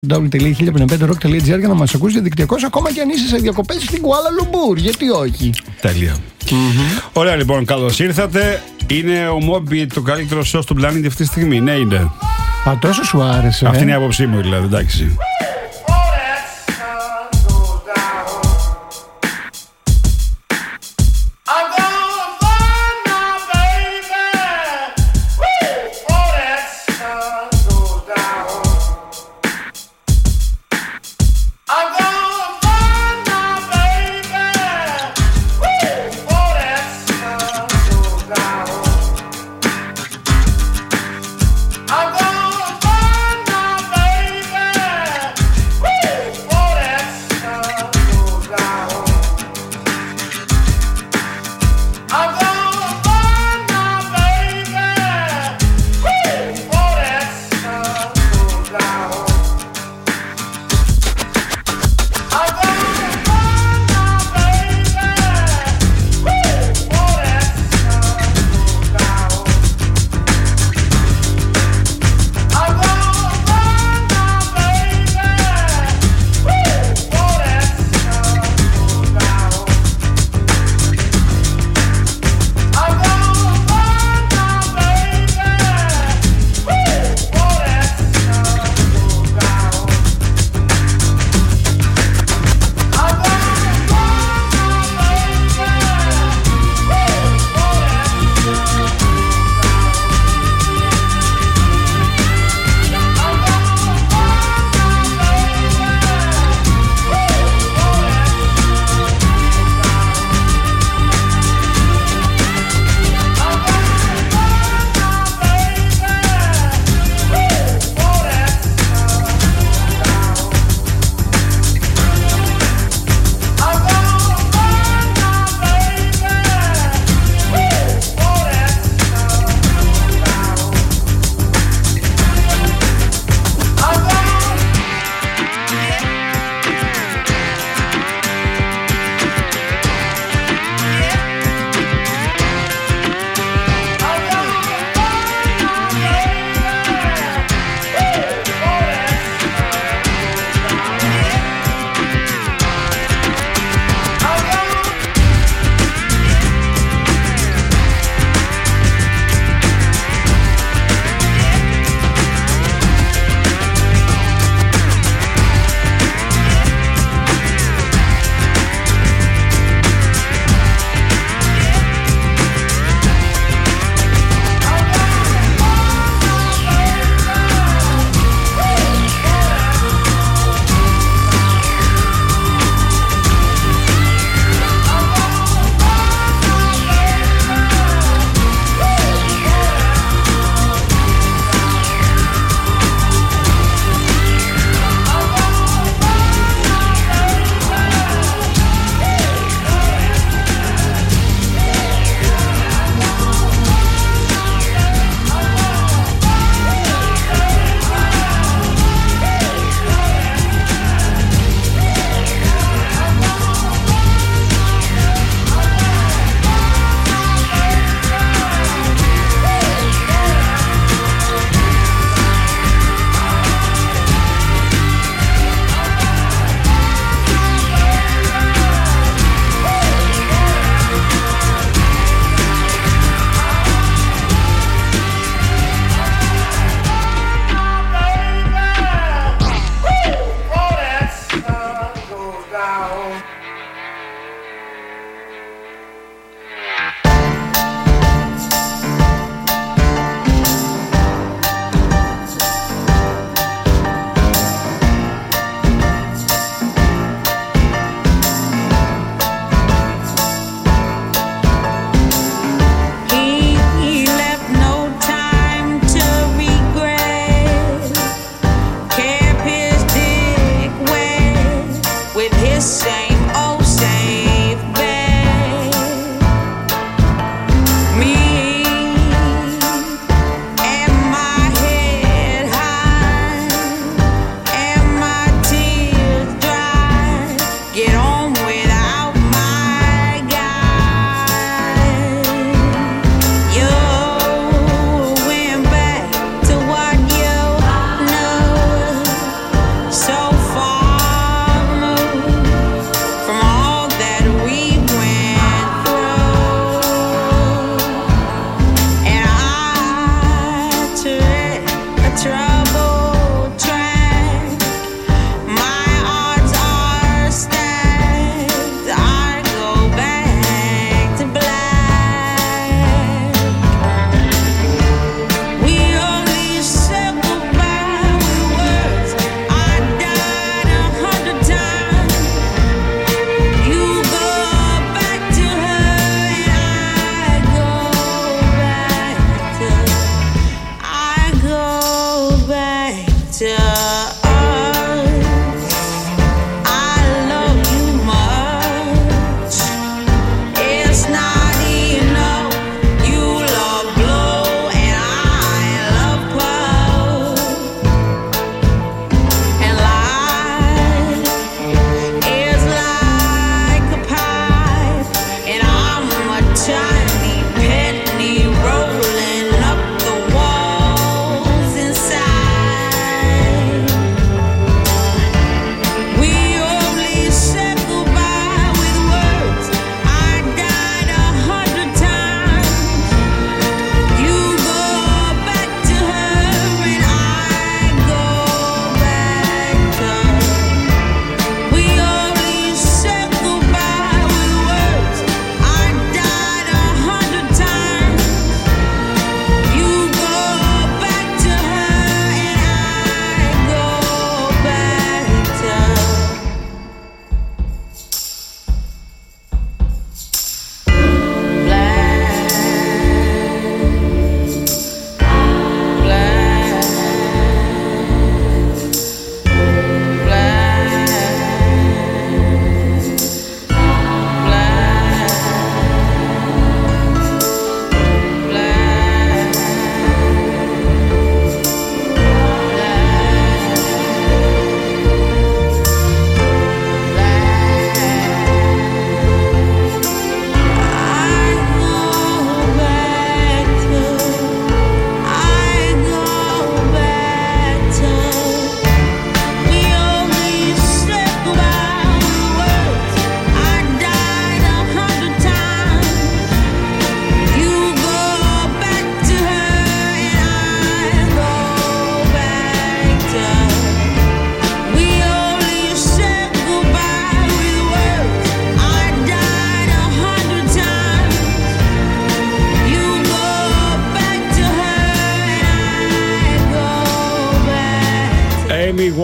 www.1055rock.gr για να μας ακούσει διαδικτυακώς, ακόμα και αν είσαι σε διακοπές στην Κουάλα Λουμπούρ. Γιατί όχι. Τέλεια. Ωραία, λοιπόν, καλώς ήρθατε. Είναι ο Moby το καλύτερο show στον πλανήτη αυτή τη στιγμή. Ναι, είναι. Α, τόσο σου άρεσε. Αυτή είναι η άποψή μου, δηλαδή, εντάξει.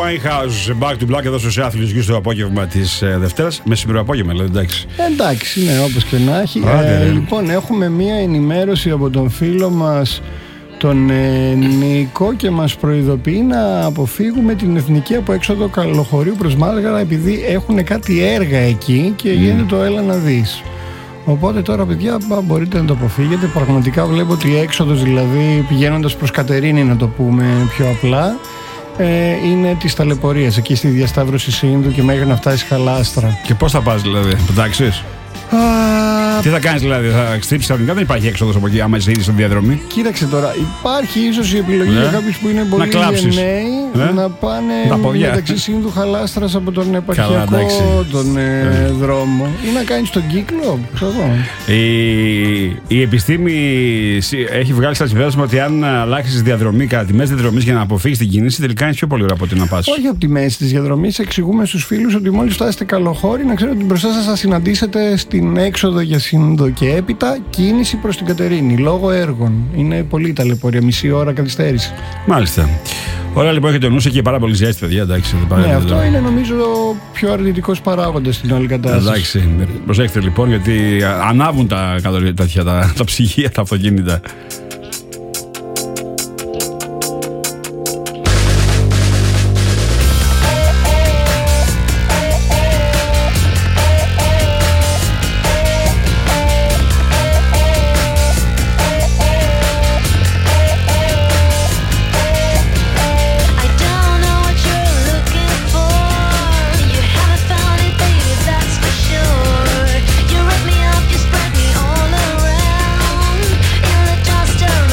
Winehouse, Back to Black εδώ στους Athletes News το απόγευμα της Δευτέρας. Μεσημερινό απόγευμα, δηλαδή, εντάξει. Εντάξει, ναι, όπως και να έχει. Λοιπόν, έχουμε μία ενημέρωση από τον φίλο μας τον Νίκο και μας προειδοποιεί να αποφύγουμε την εθνική αποέξοδο Καλοχωρίου προς Μάλγαρα, επειδή έχουν κάτι έργα εκεί και γίνεται το έλα να δεις. Οπότε τώρα, παιδιά, μπορείτε να το αποφύγετε. Πραγματικά βλέπω ότι η έξοδος, δηλαδή πηγαίνοντας προς Κατερίνη, να το πούμε πιο απλά, είναι της ταλαιπωρίας εκεί στη διασταύρωση Σύνδου και μέχρι να φτάσει Χαλάστρα. Και πώς θα πας, δηλαδή, πετάξεις? Τι θα κάνεις, δηλαδή, θα στρίψεις ξαφνικά? Δεν υπάρχει έξοδος από εκεί, άμα είσαι ήδη στη διαδρομή. Κοίταξε τώρα, υπάρχει ίσως η επιλογή για κάποιους που είναι πολύ νέοι να πάνε μεταξύ Σύνδου Χαλάστρας από τον επαρχιακό δρόμο ή να κάνεις τον κύκλο, ξέρω. Η επιστήμη έχει βγάλει στα συμπέρασμα ότι αν αλλάξεις διαδρομή κατά τη μέση διαδρομής για να αποφύγεις την κίνηση, τελικά είναι πιο πολύ ώρα από ότι να πας. Όχι από τη μέση της διαδρομής, εξηγούμε στους φίλους ότι μόλις φτάσετε Καλοχώρη, να ξέρετε ότι μπροστά σας θα συναντήσετε στην έξοδο για Σύνδο και έπειτα κίνηση προς την Κατερίνη λόγω έργων. Είναι πολύ ταλαιπωρία, μισή ώρα καθυστέρηση. Μάλιστα. Ωραία, λοιπόν, έχετε νους και πάρα πολύ ζέστη, παιδιά. Εντάξει, ναι, αυτό είναι νομίζω ο πιο αρνητικός παράγοντας στην όλη κατάσταση. Εντάξει, προσέξτε λοιπόν, γιατί ανάβουν τα ψυγεία, τα αυτοκίνητα. Just a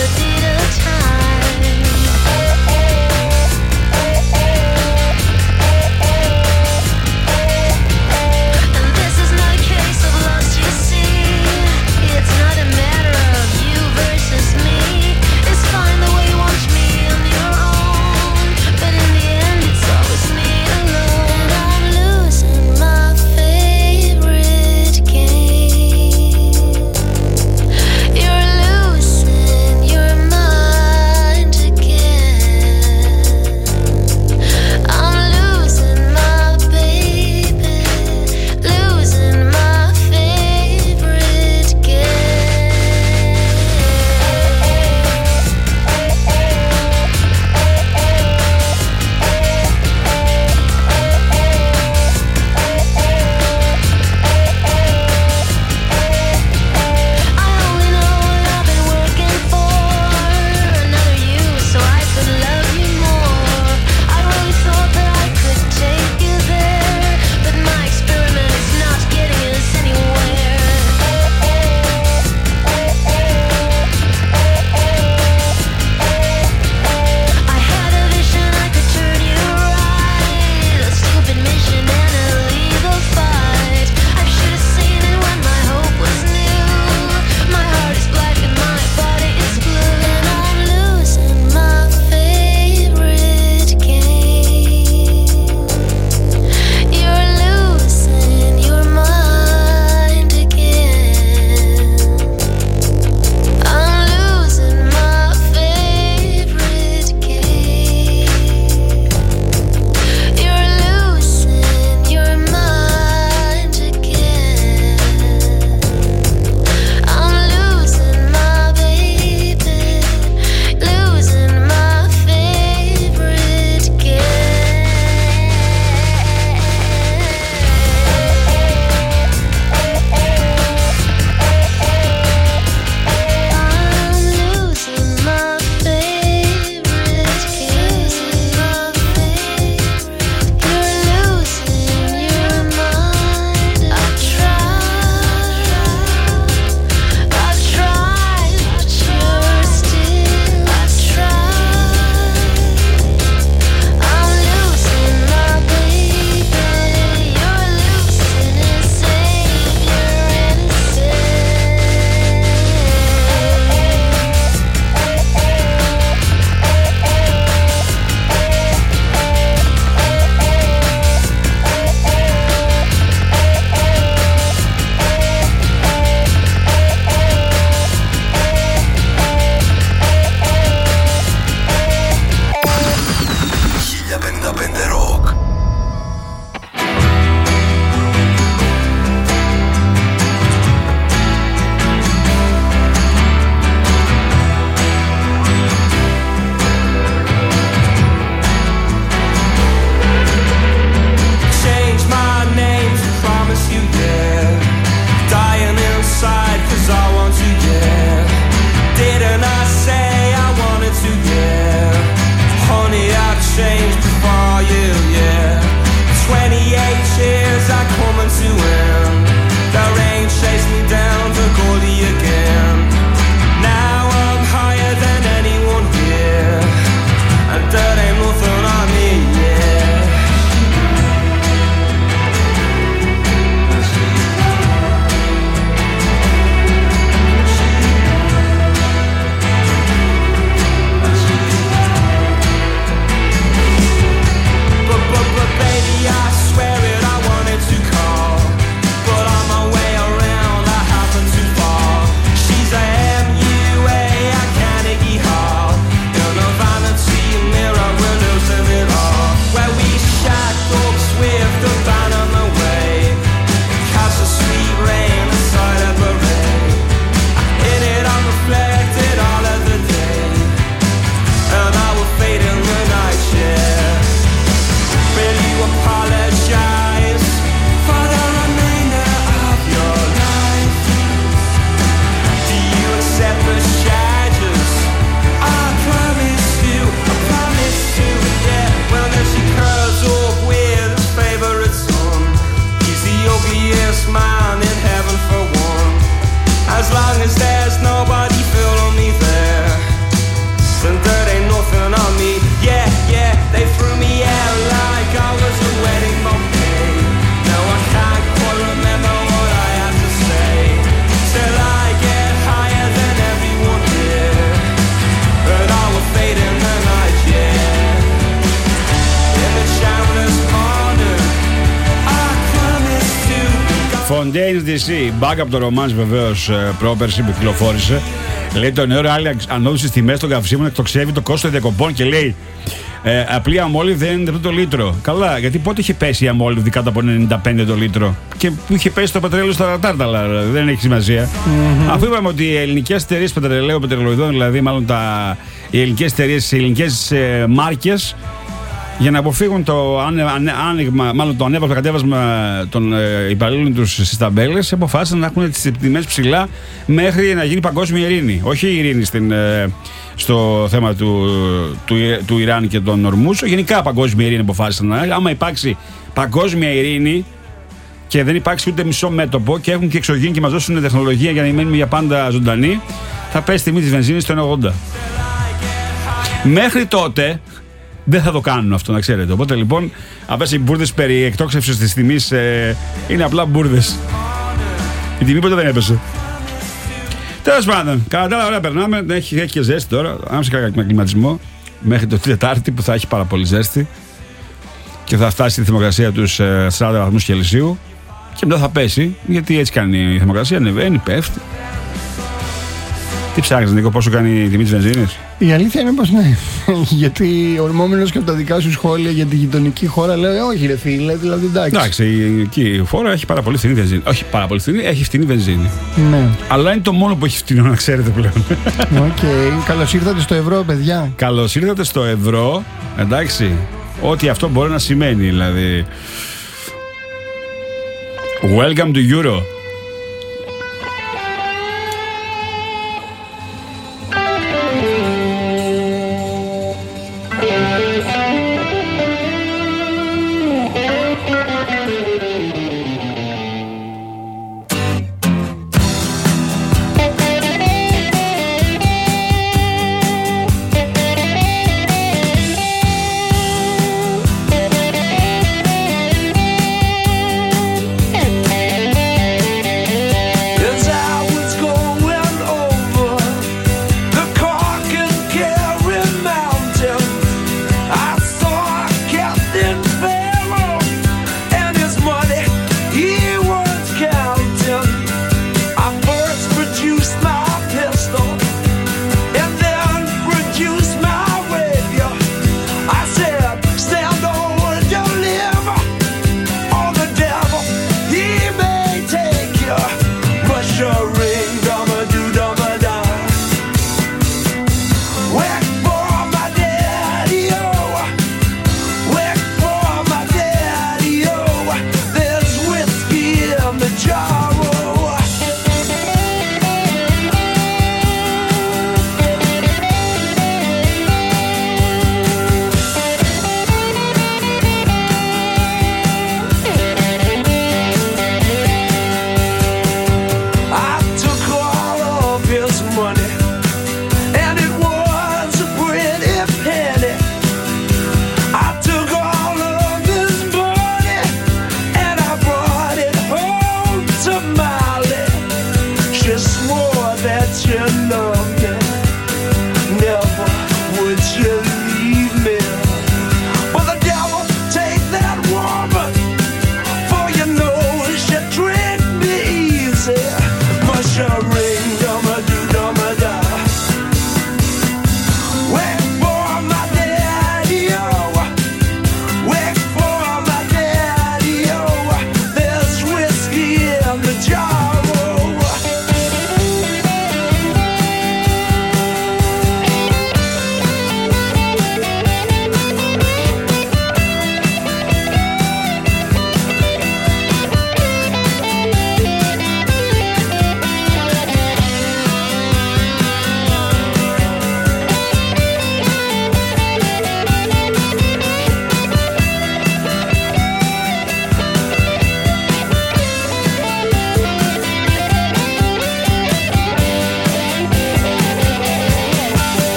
Fontaines DC, back από το Romance βεβαίως πρόπερση που κυκλοφόρησε. Λέει το νέο ράλι ανώδου στις τιμές των καυσίμων εκτοξεύει το κόστος διακοπών και λέει απλή αμόλυβδη 90 το λίτρο. Καλά, γιατί πότε είχε πέσει η αμόλυβδη κάτω από 95 το λίτρο και που είχε πέσει το πετρέλαιο στα τάρταλα, δεν έχει σημασία. Αφού είπαμε ότι οι ελληνικές εταιρείες πετρελαίου, πετρελοειδών, δηλαδή μάλλον οι ελληνικές εταιρείες, οι ελληνικές μάρκες, για να αποφύγουν το άνοιγμα, μάλλον το ανέβασμα κατέβασμα των υπαλλήλων τους στις ταμπέλες, αποφάσισαν να έχουν τις τιμές ψηλά μέχρι να γίνει παγκόσμια ειρήνη. Όχι η ειρήνη στο θέμα του Ιράν και των Ορμούς, γενικά παγκόσμια ειρήνη αποφάσισαν. Άμα υπάρξει παγκόσμια ειρήνη και δεν υπάρξει ούτε μισό μέτωπο και έχουν και εξωγήινοι και μας δώσουν τεχνολογία για να μένουμε για πάντα ζωντανοί, θα πέσει η τιμή της βενζίνης στο 1,80. Μέχρι τότε δεν θα το κάνουν αυτό, να ξέρετε. Οπότε λοιπόν, αυτές οι μπουρδες περί εκτόξευσης της τιμής είναι απλά μπουρδες. Η τιμή ποτέ δεν έπεσε. Τέλος πάντων, κατά τα άλλα, ωραία περνάμε. Έχει και ζέστη τώρα. Άμεσα κάνα κλιματισμό μέχρι το Τετάρτη που θα έχει πάρα πολύ ζέστη και θα φτάσει η θερμοκρασία τους 40 βαθμούς Κελσίου και μετά θα πέσει, γιατί έτσι κάνει η θερμοκρασία. Ανεβαίνει, πέφτει. Τι ψάχνεις, Νίκο, πόσο κάνει η τιμή της βενζίνης? Η αλήθεια είναι πως ναι. Γιατί ορμόμενος και από τα δικά σου σχόλια για τη γειτονική χώρα, λέει όχι, ρε φίλε, δηλαδή εντάξει. Εντάξει, εκεί η χώρα έχει πάρα πολύ φθηνή βενζίνη. Όχι πάρα πολύ φθηνή, έχει φθηνή βενζίνη. Ναι. Αλλά είναι το μόνο που έχει φθηνό, να ξέρετε πλέον. Καλώς ήρθατε στο ευρώ, παιδιά. Καλώς ήρθατε στο ευρώ, εντάξει. Ό,τι αυτό μπορεί να σημαίνει, δηλαδή. Welcome to Euro.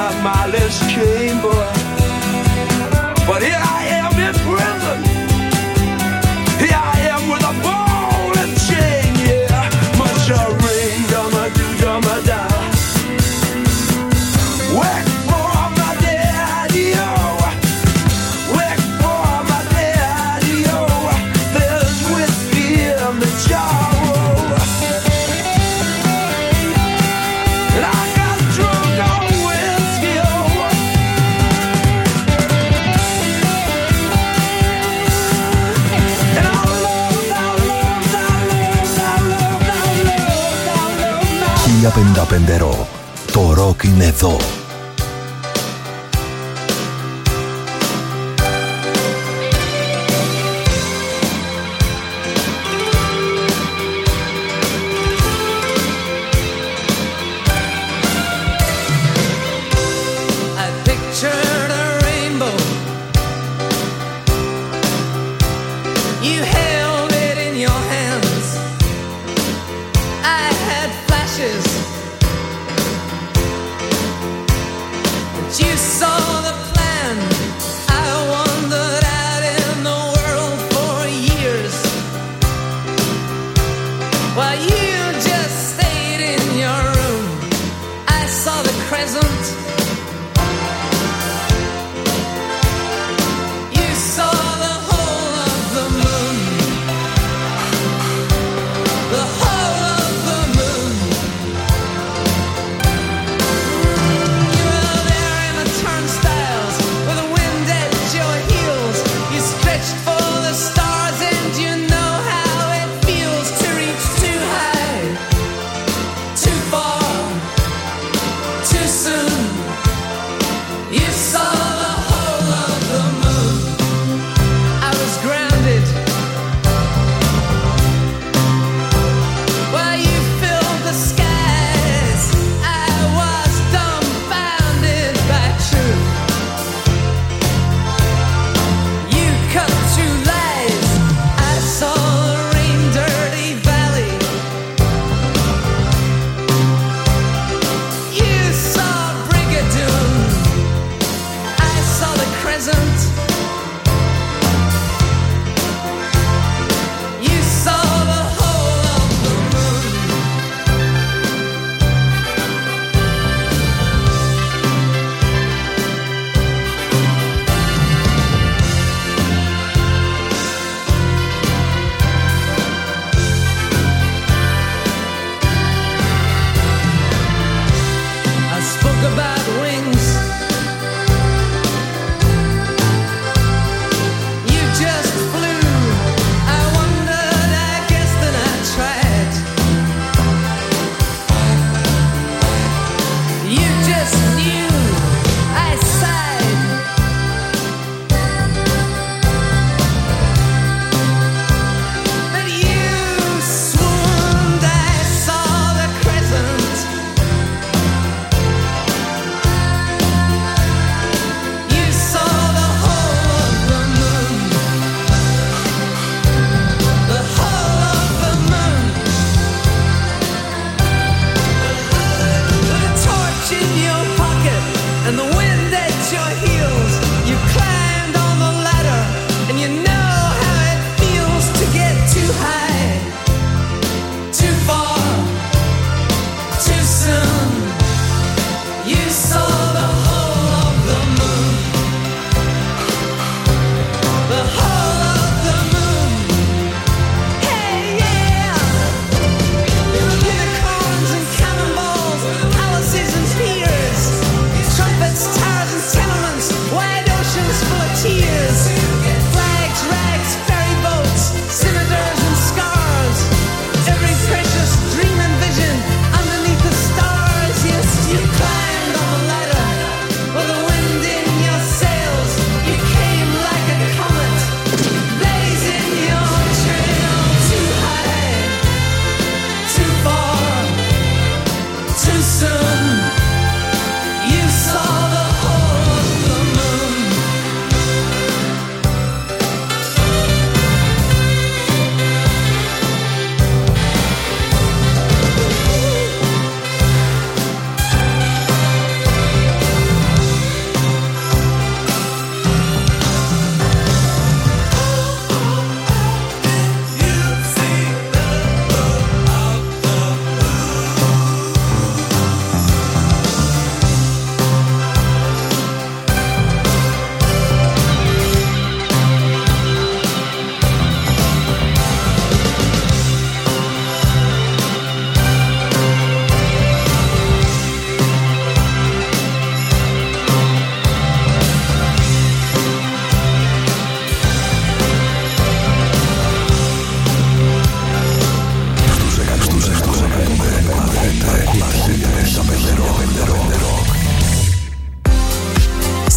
my mindless chamber. But here I am in prison. Here I am with a ball and chain, yeah. Much a ring, dumma do, dumma da. Work for my daddy-o. Work for my daddy-o. There's whiskey in the jar. Για 55 ρο, το ροκ είναι εδώ. Turn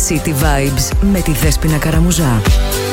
City Vibes με τη Δέσποινα Καραμουζά.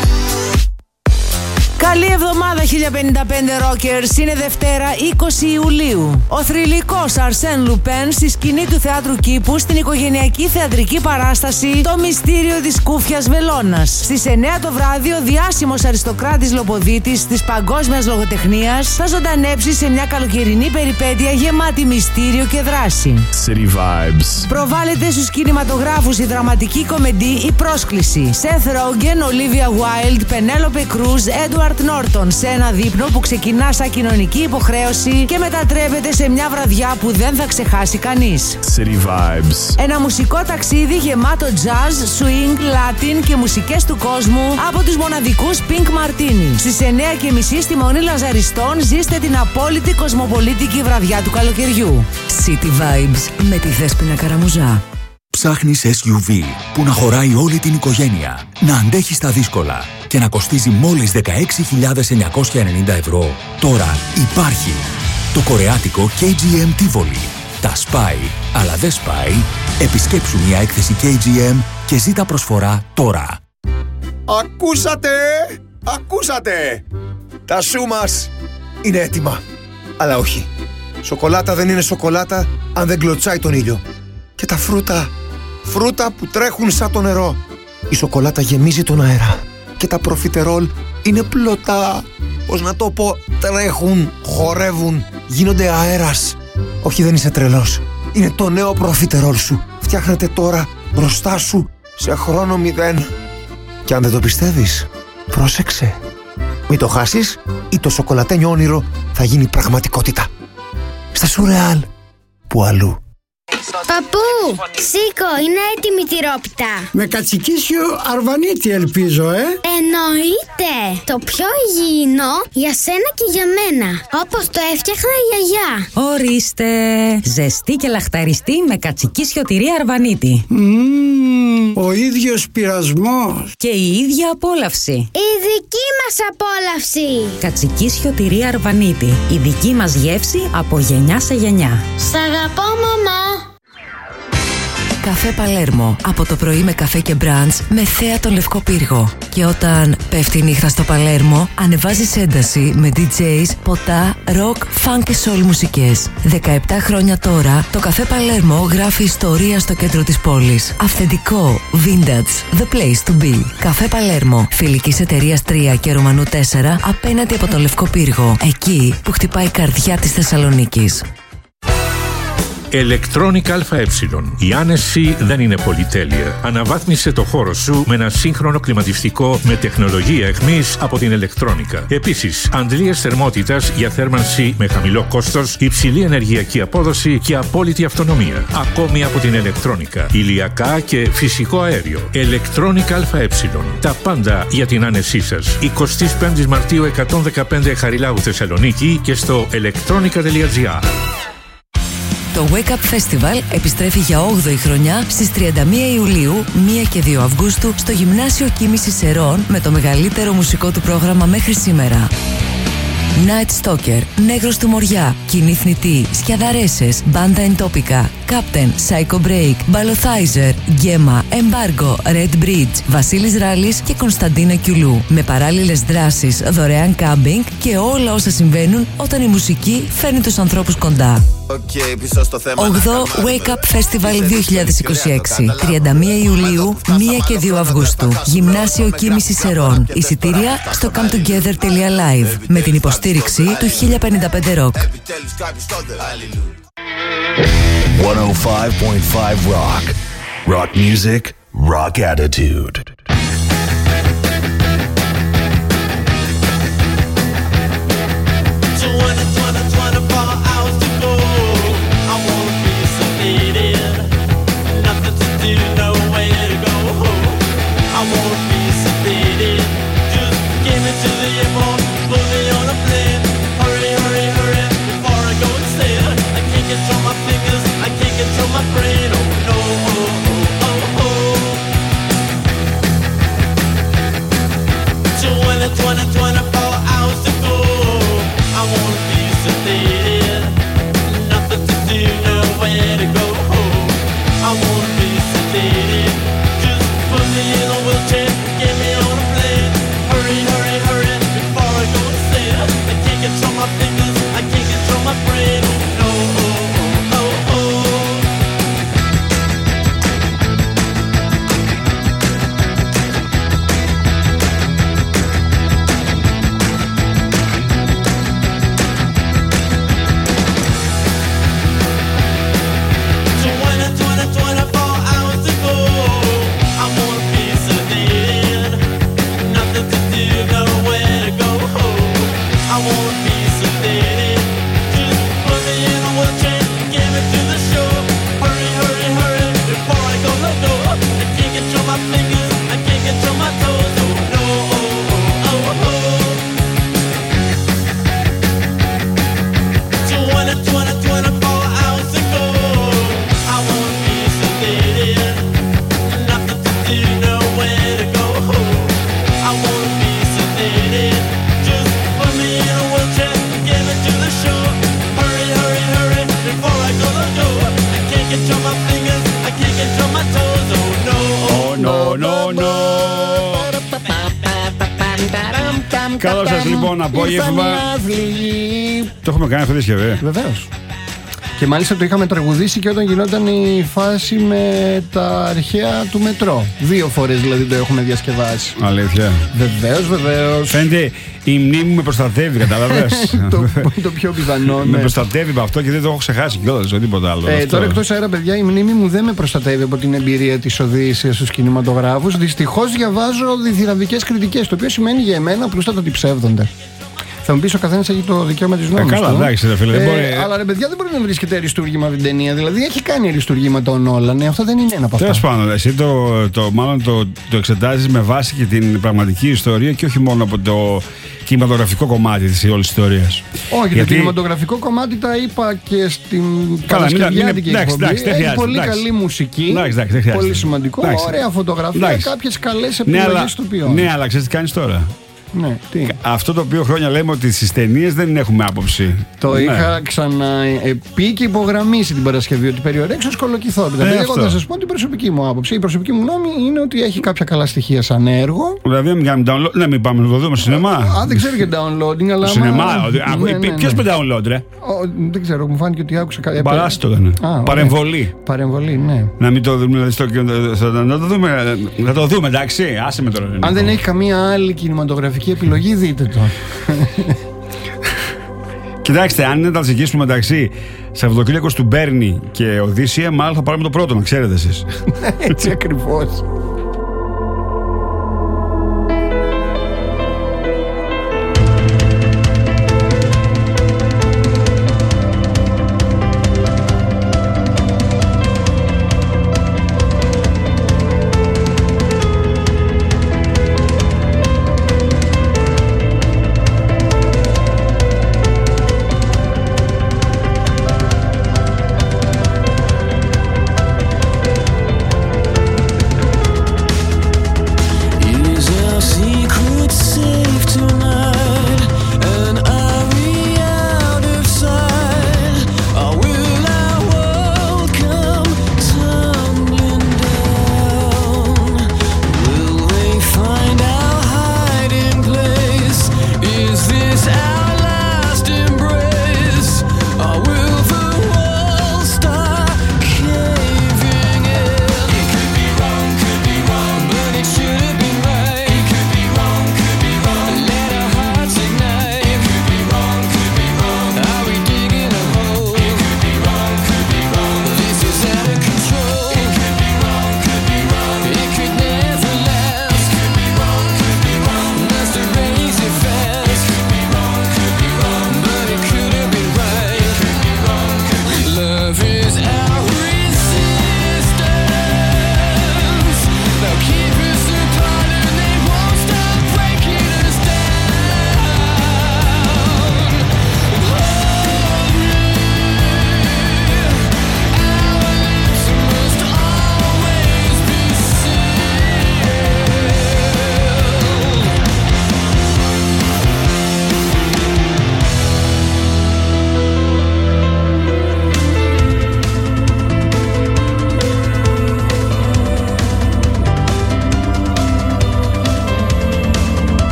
Καλή εβδομάδα 1055 Rockers, είναι Δευτέρα 20 Ιουλίου. Ο θρυλικός Αρσέν Λουπέν στη σκηνή του Θεάτρου Κήπου στην οικογενειακή θεατρική παράσταση «Το μυστήριο της Κούφιας Βελώνας». Στις 9 το βράδυ ο διάσημος αριστοκράτης λοποδίτης της παγκόσμιας λογοτεχνίας θα ζωντανέψει σε μια καλοκαιρινή περιπέτεια γεμάτη μυστήριο και δράση. City Vibes. Προβάλλεται στους κινηματογράφους η δραματική κομμεντή «Η Πρόσκληση». Seth Rogen, Olivia Wilde, Penelope Cruz, Edward Norton σε ένα δείπνο που ξεκινά σαν κοινωνική υποχρέωση και μετατρέπεται σε μια βραδιά που δεν θα ξεχάσει κανείς. City Vibes. Ένα μουσικό ταξίδι γεμάτο jazz, swing, latin και μουσικές του κόσμου από τους μοναδικούς Pink Martini. Στις 9:30 στη Μονή Λαζαριστών ζήστε την απόλυτη κοσμοπολίτικη βραδιά του καλοκαιριού. City Vibes με τη Δέσποινα Καραμουζά. Ψάχνεις SUV που να χωράει όλη την οικογένεια, να αντέχει στα δύσκολα και να κοστίζει μόλις 16.990 ευρώ. Τώρα υπάρχει το κορεάτικο KGM Tivoli. Τα σπάει, αλλά δεν σπάει. Επισκέψου μια έκθεση KGM και ζήτα προσφορά τώρα. Ακούσατε! Τα σου μας είναι έτοιμα. Αλλά όχι. Σοκολάτα δεν είναι σοκολάτα αν δεν κλωτσάει τον ήλιο. Και τα φρούτα που τρέχουν σαν το νερό. Η σοκολάτα γεμίζει τον αέρα. Και τα προφιτερόλ είναι πλωτά. Πώς να το πω, τρέχουν, χορεύουν, γίνονται αέρας. Όχι, δεν είσαι τρελός. Είναι το νέο προφιτερόλ σου. Φτιάχνεται τώρα μπροστά σου σε χρόνο 0. Και αν δεν το πιστεύεις, πρόσεξε. Μην το χάσεις ή το σοκολατένιο όνειρο θα γίνει πραγματικότητα. Στα Σουρεάλ, που αλλού. Παππού, σήκω, είναι έτοιμη η τυρόπιτα. Με κατσικίσιο αρβανίτη ελπίζω, Εννοείται. Το πιο υγιεινό για σένα και για μένα. Όπως το έφτιαχνα η γιαγιά. Ορίστε. Ζεστή και λαχταριστή με κατσικίσιο τυρί αρβανίτη. Ο ίδιος πειρασμός. Και η ίδια απόλαυση. Η δική μας απόλαυση. Κατσικίσιο τυρί αρβανίτη. Η δική μας γεύση από γενιά σε γενιά. Σ' αγαπώ, μαμά. Καφέ Παλέρμο. Από το πρωί με καφέ και μπραντς με θέα τον Λευκό Πύργο. Και όταν πέφτει η νύχτα στο Παλέρμο, ανεβάζεις ένταση με DJs, ποτά, rock, funk και soul μουσικές. 17 χρόνια τώρα, το Καφέ Παλέρμο γράφει ιστορία στο κέντρο της πόλης. Αυθεντικό, vintage, the place to be. Καφέ Παλέρμο, φιλικής εταιρείας 3 και Ρωμανού 4, απέναντι από τον Λευκό Πύργο. Εκεί που χτυπάει η καρδιά της Θεσσαλονίκης. Electronic ΑΕ. Η άνεση δεν είναι πολυτέλεια. Αναβάθμισε το χώρο σου με ένα σύγχρονο κλιματιστικό με τεχνολογία εχμής από την Electronica. Επίσης, αντλίες θερμότητας για θέρμανση με χαμηλό κόστος, υψηλή ενεργειακή απόδοση και απόλυτη αυτονομία. Ακόμη από την Electronica. Ηλιακά και φυσικό αέριο. Electronic ΑΕ. Τα πάντα για την άνεσή σας. 25 Μαρτίου 115 Χαριλάου Θεσσαλονίκη και στο electronica.gr. Το Wake Up Festival επιστρέφει για 8η χρονιά στις 31 Ιουλίου, 1 και 2 Αυγούστου στο Γυμνάσιο Κοίμησης Σερών με το μεγαλύτερο μουσικό του πρόγραμμα μέχρι σήμερα. Night Stalker, Νέγρος του Μοριά, Κοινή Θνητή, Σκιαδαρέσες, Μπάντα Εντόπικα, Captain, Psycho Break, Μπαλοθάιζερ, Γκέμα, Embargo, Red Bridge, Βασίλης Ράλης και Κωνσταντίνα Κιουλού. Με παράλληλες δράσεις, δωρεάν κάμπινγκ και όλα όσα συμβαίνουν όταν η μουσική φέρνει τους ανθρώπους κοντά. 8ο Wake Up Festival 2026, 31 Ιουλίου, 1 και 2 Αυγούστου. Γυμνάσιο Κοίμησης Σερών. Εισιτήρια στο cometogether.live με την υποστήριξη του 1055 Rock. 105.5 Rock. Rock music, rock attitude. Καλό σας λοιπόν απόγευμα. Το έχουμε κάνει αυτό τη Σκευή. Βεβαίως. Και μάλιστα το είχαμε τραγουδήσει και όταν γινόταν η φάση με τα αρχαία του μετρό. 2 φορές δηλαδή το έχουμε διασκευάσει. Αλήθεια. Βεβαίως. Φαίνεται η μνήμη μου με προστατεύει, κατάλαβες. το πιο πιθανό. Με προστατεύει με αυτό και δεν το έχω ξεχάσει κιόλας, τίποτα άλλο. Τώρα εκτός αέρα, παιδιά, η μνήμη μου δεν με προστατεύει από την εμπειρία της Οδύσσειας στους κινηματογράφους. Δυστυχώς διαβάζω διθυραβικές κριτικές, το οποίο σημαίνει για εμένα απλούστατα ότι ψεύδονται. Θα μου πεις ο καθένας έχει το δικαίωμα της νόμης. Καλά, εντάξει, ρε φίλε. Αλλά ρε παιδιά, δεν μπορεί να βρίσκεται αριστούργημα από την ταινία. Δηλαδή έχει κάνει αριστούργηματα ο Νόλαν. Αυτό δεν είναι ένα από αυτά. Τέλος πάντων, εσύ μάλλον το εξετάζεις με βάση και την πραγματική ιστορία και όχι μόνο από το κινηματογραφικό κομμάτι της όλης ιστορίας. Όχι, γιατί το κινηματογραφικό κομμάτι τα είπα και στην Παρασκευιάτικη εκπομπή. Έχει πολύ καλή μουσική. Πολύ σημαντικό. Ωραία φωτογραφία. Κάποιες καλές επιλογές του ποιόν. Ναι, αλλά ξέρεις τι κάνεις τώρα. Ναι, τι. Αυτό το οποίο χρόνια λέμε ότι στις ταινίες δεν έχουμε άποψη. Το είχα ξαναπεί και υπογραμμίσει την Παρασκευή ότι περιορέξω σκολοκυθώ. Δηλαδή, εγώ θα σας πω την προσωπική μου άποψη. Η προσωπική μου γνώμη είναι ότι έχει κάποια καλά στοιχεία σαν έργο. Δηλαδή, να μην πάμε να το δούμε στο σινεμά. Δεν ξέρω για downloading, αλλά. Σινεμά, ποιος με download, ρε. Δεν ξέρω, μου φάνηκε ότι άκουσα κάτι. Παράσιτο ήταν. Παρεμβολή. Παρεμβολή, ναι. Να μην το δούμε, να το δούμε, εντάξει. Άσε με τώρα. Αν δεν έχει καμία άλλη κινηματογραφική επιλογή, δείτε το. Κοιτάξτε, αν είναι τα ζυγίσουμε μεταξύ Σαββατοκύριακος του Μπέρνι και Οδύσσεια, μάλλον θα πάρουμε το πρώτο, να ξέρετε εσείς. Έτσι ακριβώς.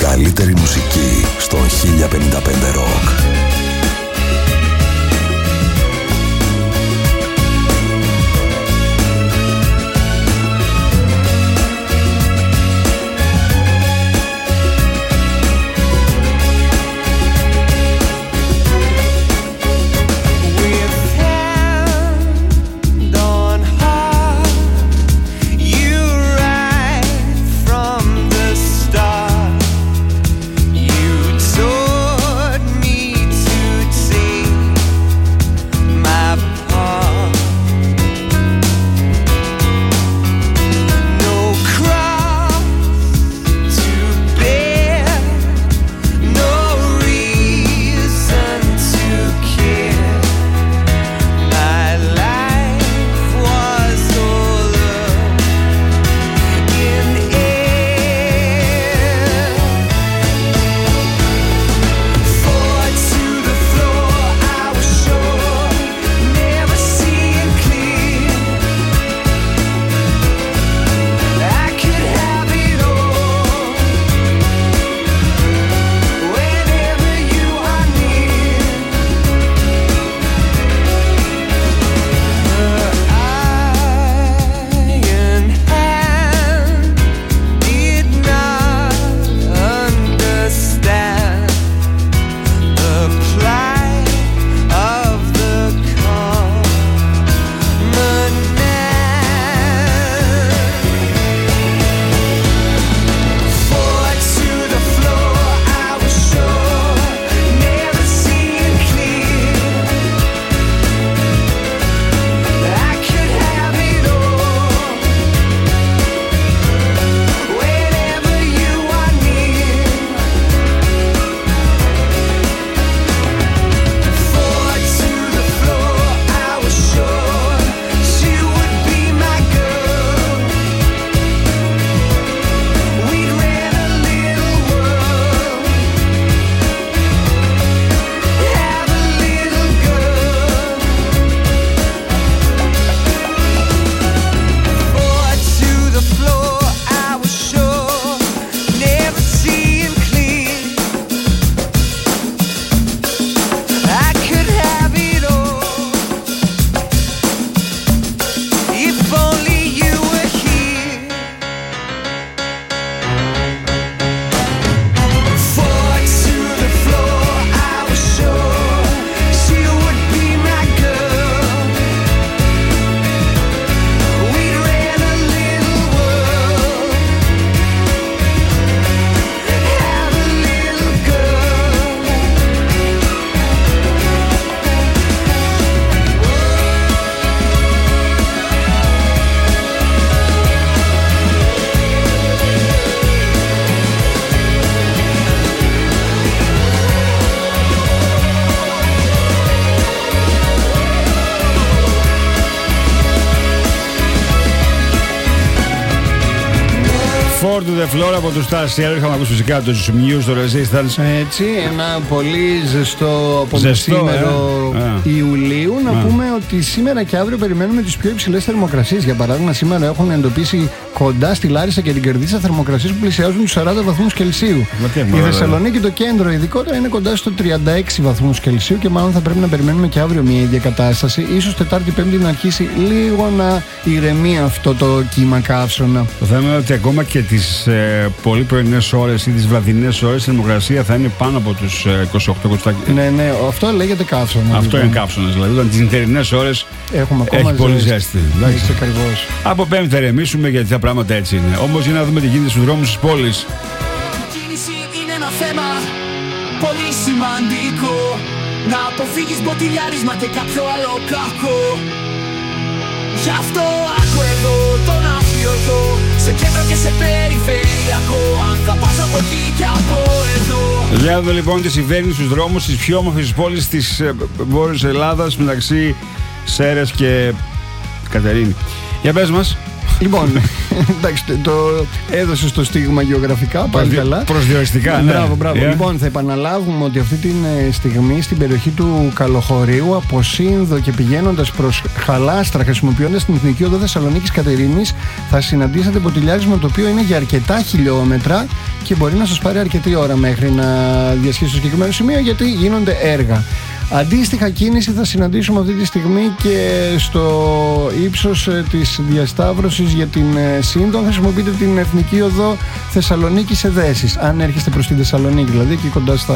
καλύτερη μουσική στο 1055 Rock. Four to the Floor από τους Star Sailor. Είχαμε ακούσει φυσικά τους Muse στο Resistance. Έτσι, ένα πολύ ζεστό από μεσήμερο Ιουλίου. Να πούμε ότι σήμερα και αύριο περιμένουμε τις πιο υψηλές θερμοκρασίες. Για παράδειγμα, σήμερα έχουν εντοπίσει κοντά στη Λάρισα και την Κερδίτσα θερμοκρασίες που πλησιάζουν τους 40 βαθμούς Κελσίου. Η Θεσσαλονίκη, το κέντρο ειδικότερα, είναι κοντά στο 36 βαθμούς Κελσίου και μάλλον θα πρέπει να περιμένουμε και αύριο μια ίδια κατάσταση. Ίσως Τετάρτη-Πέμπτη να αρχίσει λίγο να ηρεμεί αυτό το κύμα καύσωνα. Το θέμα είναι ότι ακόμα και τις πολύ πρωινές ώρες ή τις βραδινές ώρες η θερμοκρασία θα είναι πάνω από τους 28-27. Ναι, αυτό λέγεται καύσωνα. Αυτό είναι καύσωνας. Δηλαδή, όταν τις νυχτερινές ώρες έχει πολύ ζέστη. Έτσι ακριβώς. Από Πέμπτη θα ηρεμήσουμε γιατί τα πράγματα έτσι είναι. Όμως για να δούμε τι γίνεται στους δρόμους της πόλης. Η κίνηση είναι ένα θέμα πολύ σημαντικό. Να αποφύγεις μποτιλιάρισμα και κάποιο άλλο κακό. Γι' αυτό άκου εδώ τον αφιωτό, σε κέντρο και σε περιφερειακό. Αν θα πας από εκεί και από εδώ. Για να δω λοιπόν τι συμβαίνει στους δρόμους της πιο όμορφης πόλης της Βόρειας Ελλάδας, μεταξύ Σέρρες και Κατερίνη. Για πες μας. Λοιπόν, εντάξει, το έδωσε στο στίγμα γεωγραφικά, πάλι καλά. Προσδιοριστικά, ναι. Μπράβο. Λοιπόν, θα επαναλάβουμε ότι αυτή τη στιγμή στην περιοχή του Καλοχωρίου, από Σύνδο και πηγαίνοντας προς Χαλάστρα, χρησιμοποιώντας την Εθνική Οδό Θεσσαλονίκης Κατερίνης, θα συναντήσετε ποτηλιάρισμα το οποίο είναι για αρκετά χιλιόμετρα και μπορεί να σας πάρει αρκετή ώρα μέχρι να διασχίσει στο συγκεκριμένο σημείο, γιατί γίνονται έργα. Αντίστοιχα κίνηση θα συναντήσουμε αυτή τη στιγμή και στο ύψος της διασταύρωσης για την Σύντον. Χρησιμοποιείτε την Εθνική Οδό Θεσσαλονίκης Εδέσης, αν έρχεστε προς τη Θεσσαλονίκη, δηλαδή εκεί κοντά στα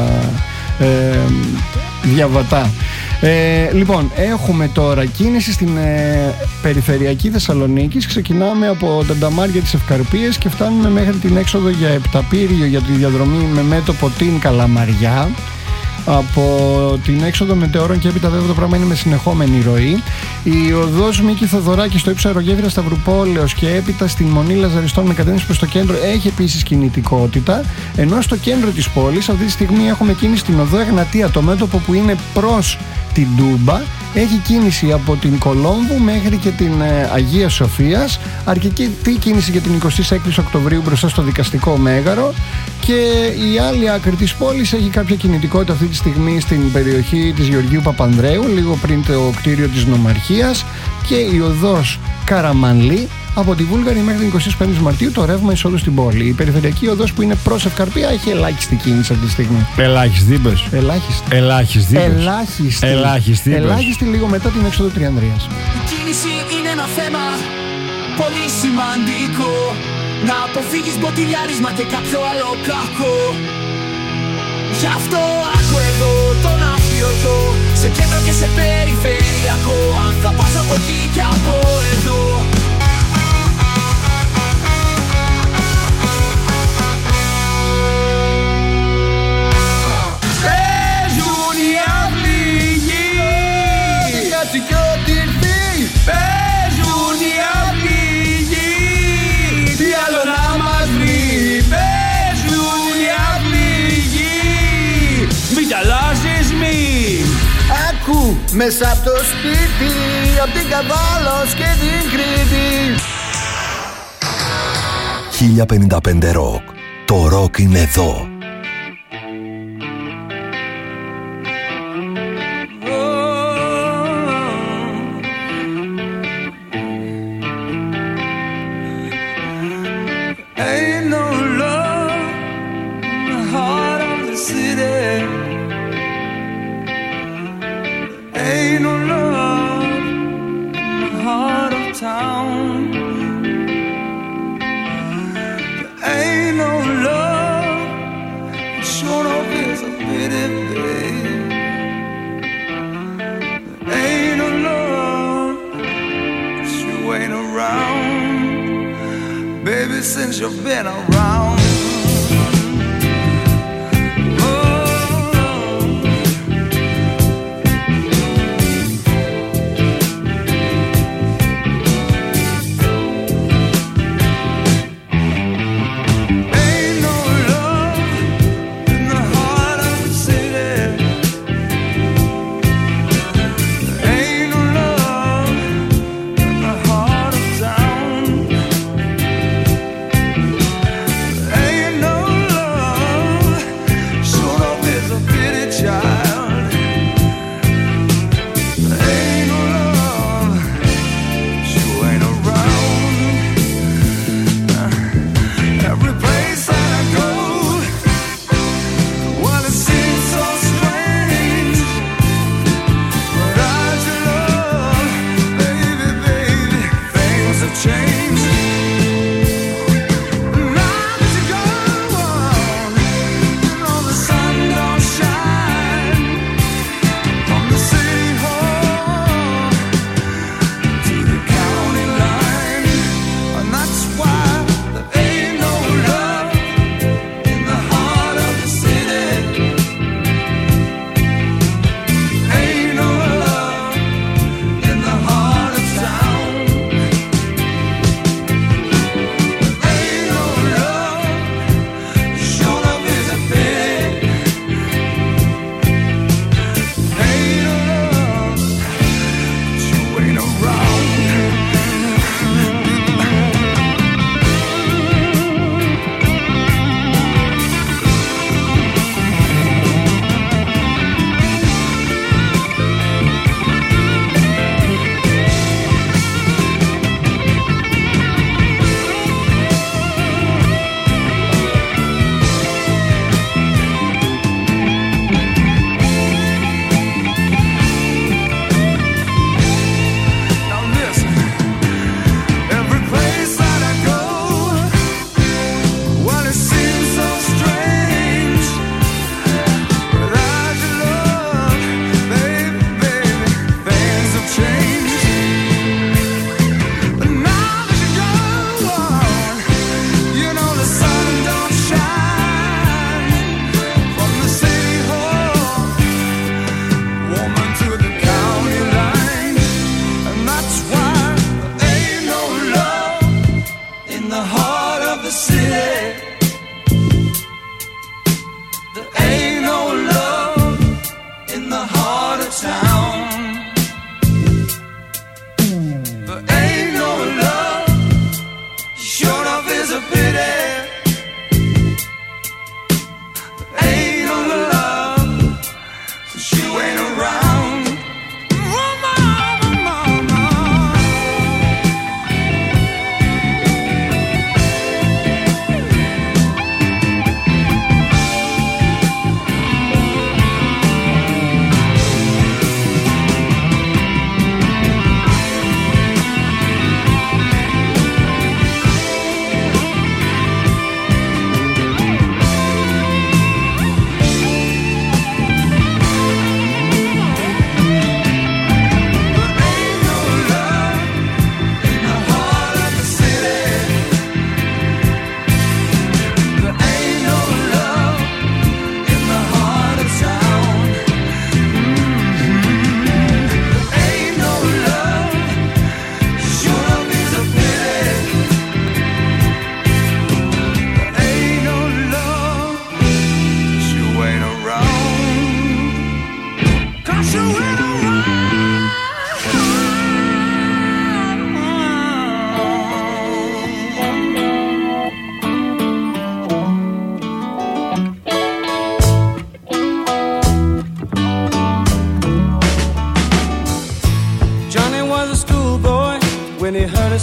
Διαβατά. Λοιπόν, έχουμε τώρα κίνηση στην περιφερειακή Θεσσαλονίκης. Ξεκινάμε από τα Νταμάρια της Ευκαρπίας και φτάνουμε μέχρι την έξοδο για Επταπύριο για τη διαδρομή με μέτωπο την Καλαμαριά. Από την έξοδο Μετεώρων και έπειτα βέβαια το πράγμα είναι με συνεχόμενη ροή. Η οδός Μίκη Θοδωράκη στο ύψος Αερογέφυρα Σταυρουπόλεως και έπειτα στην Μονή Λαζαριστών με κατεύθυνση προς το κέντρο έχει επίσης κινητικότητα. Ενώ στο κέντρο της πόλης αυτή τη στιγμή έχουμε κίνηση στην οδό Εγνατία, το μέτωπο που είναι προς την Τούμπα. Έχει κίνηση από την Κολόμβου μέχρι και την Αγία Σοφίας. Αρκετή κίνηση για την 26η Οκτωβρίου μπροστά στο Δικαστικό Μέγαρο. Και η άλλη άκρη της πόλης έχει κάποια κινητικότητα αυτή τη στιγμή στην περιοχή της Γεωργίου Παπανδρέου, λίγο πριν το κτίριο της Νομαρχίας, και η οδός Καραμανλή από τη Βούλγαρη μέχρι την 25η Μαρτίου, το ρεύμα εισόδου στην πόλη. Η περιφερειακή οδός που είναι προς Ευκαρπία έχει ελάχιστη κίνηση αυτή τη στιγμή. Ελάχιστη, είπες. Ελάχιστη λίγο μετά την έξοδο Τριανδρίας. Η κίνηση είναι ένα θέμα πολύ σημαντικό. Να αποφύγεις μποτιλιάρισμα και κάποιο άλλο κακό. Γι' αυτό άκου εδώ τον αφιωτό, σε κέντρο και σε περιφερειακό. Αν θα πας από εκεί και από εδώ. Παίζουν οι αυλίγοι, κάτσε κι ό,τι ήρθει. Παίζουν οι αυλίγοι, τι άλλο να μας βρει. Παίζουν οι αυλίγοι, μην κι αλλάζεις μη. Άκου μέσα από το σπίτι, απ' την Καβάλος και την Κρήτη. 1055 ροκ. Το ροκ είναι εδώ. Ain't no love in the heart of the city. Ain't no love in the heart of town. Ain't no love, it sure of is a pity, babe. Ain't no love, 'cause you ain't around, baby, since you've been around.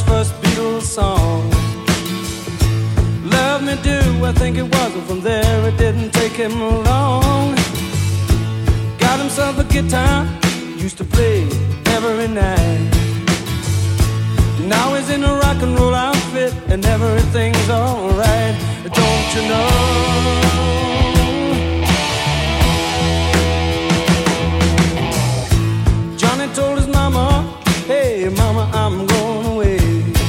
first Beatles song. Love me do, I think it was, and from there it didn't take him long. Got himself a guitar, used to play every night. Now he's in a rock and roll outfit and everything's alright. Don't you know? Johnny told his mama, hey mama, I'm going away.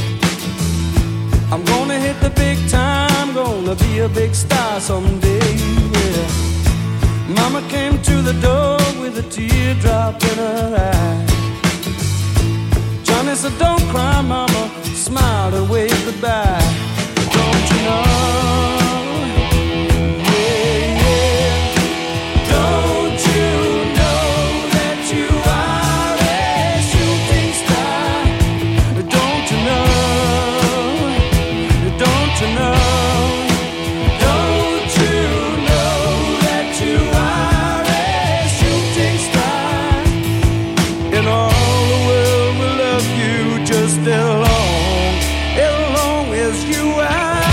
I'm gonna hit the big time, gonna be a big star someday, yeah. Mama came to the door with a teardrop in her eye. Johnny said, don't cry, mama, smiled and waved goodbye. Don't you know? Yeah, yeah. Don't you know that you are a shooting star? Don't you know? Don't you know? Don't you know that you are a shooting star? In all the world will love you just as long as you are.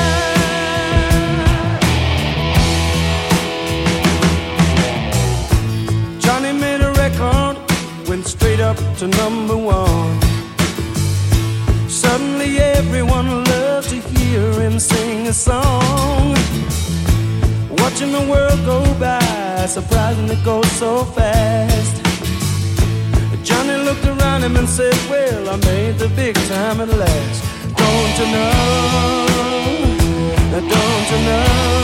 Johnny made a record, went straight up to number one. Suddenly everyone loved to hear him sing a song. Watching the world go by, surprising it goes so fast. Johnny looked around him and said, well, I made the big time at last. Don't you know? Don't you know?